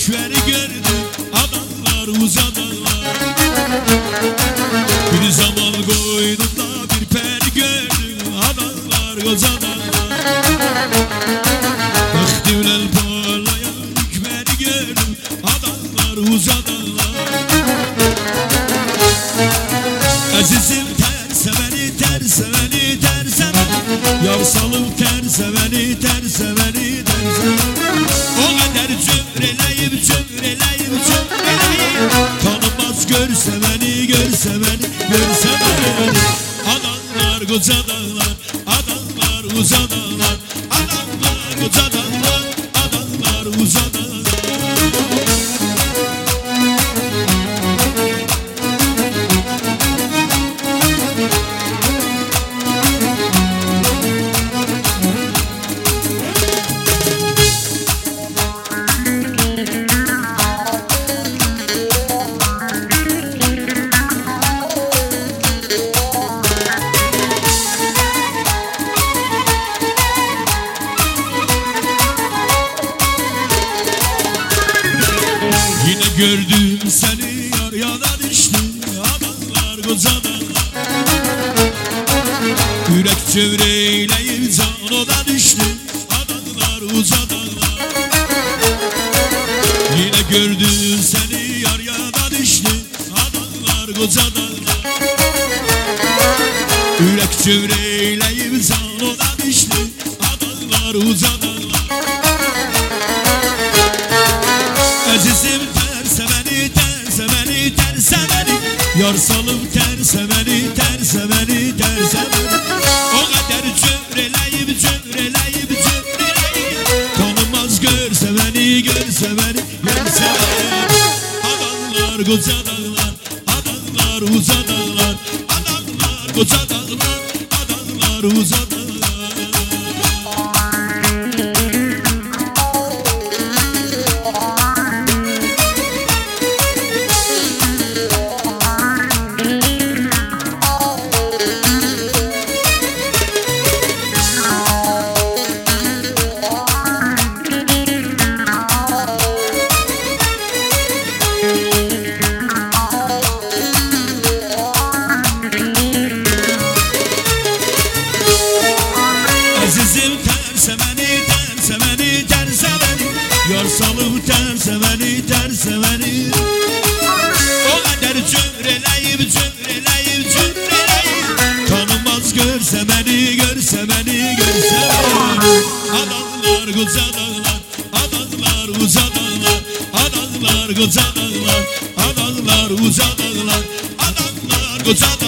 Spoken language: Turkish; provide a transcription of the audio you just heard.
ürkleri gördüm, adamlar uzadılar. Bir zaman koynunda bir peri gördüm, adamlar uzadılar. Baktımlar parlayan ürkleri gördüm, adamlar uzadılar. Azizim terseveni, terseveni, terseveni, yar salıp terseveni, terseveni, terseveni. O kadar cömreleyim, cömreleyim, cömreleyim, tanımaz görse beni, görse beni, görse beni. Adamlar koca dağlar, adamlar uza dağlar, adamlar koca dağlar, adamlar uza dağlar. Gördüm seni yar yana düştü, adamlar koca dağlar. Yürek çevreyleyip can oda düştü, adamlar uca dağlar. Yine gördüm seni yar yana düştü, adamlar koca dağlar. Yürek çevreyleyip can oda düştü, adamlar uca dağlar. Azizim terseveni, terseveni, terseveni, yar salıp terseveni, terseveni, terseveni. O kadar cömreleyip, cömreleyip, cömreleyip, tanımaz görse beni, görse beni, görse beni. Adamlar koca dağlar, adamlar uza dağlar, adamlar koca dağlar, adamlar uza dağlar. Azizim terseveni, terseveni, terseveni, yar salıp terseveni, terseveni. O kadar cömreleyip, cömreleyip, cömreleyip, tanımaz görse beni, görse beni, görse beni. Adamlar koca dağlar, adamlar uza dağlar, adamlar koca dağlar, adamlar uza dağlar, adamlar koca dağlar.